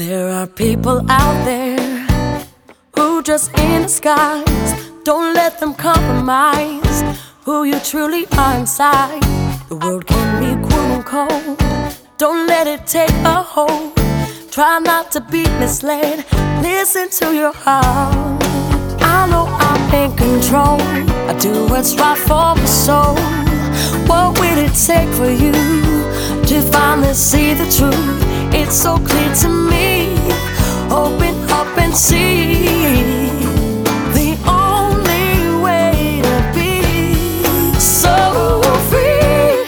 There are people out there who just in disguise. Don't let them compromise who you truly are inside. The world can be cruel and cold. Don't let it take a hold. Try not to be misled. Listen to your heart. I know I'm in control. I do what's right for my soul. What will it take for you to finally see the truth? It's so clear to me. Open up and see. The only way to be so free.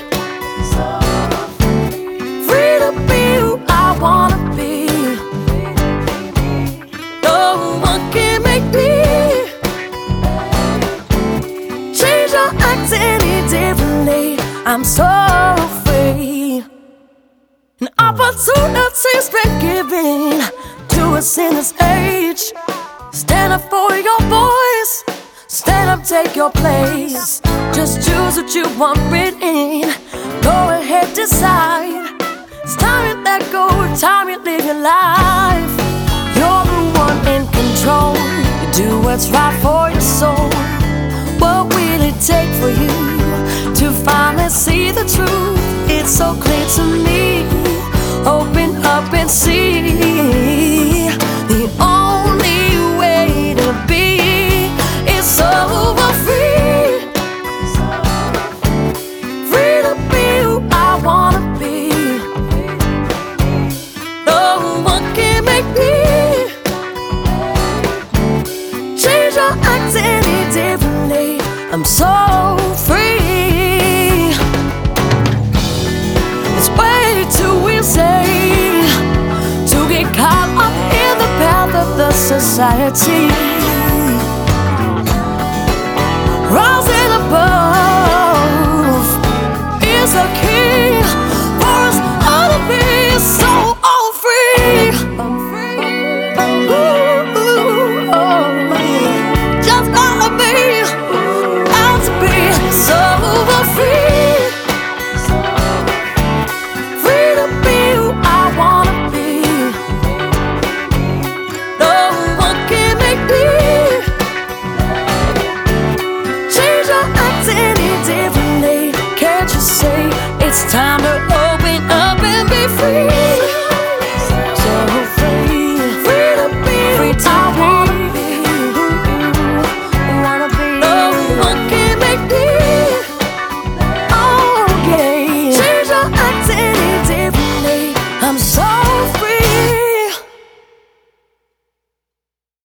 Free to be who I wanna be. No one can make me change or act any differently. I'm so free. An opportunity's been given to us in this age. Stand up for your voice. Stand up, take your place. Just choose what you want written. Go ahead, decide. It's time you let go, time you live your life. You're the one in control. You do what's right for your soul. What will it take for you to finally see the truth? It's so clear to me. Open up and see. The only way to be is so free. Free to be who I wanna be. No one can make me change or act any differently. I'm so free. It's way too easy to get caught up in the path of the society. Rising above is the key for us all to be so all free. Ooh, just gotta be, got to be so free. Free to be who I wanna be. No one can make me change or act any differently. Can't you see it's time to open up and be free? So free, free to be free to I wanna be. Wanna be. No one can make me. Oh yeah, change or act any differently. I'm so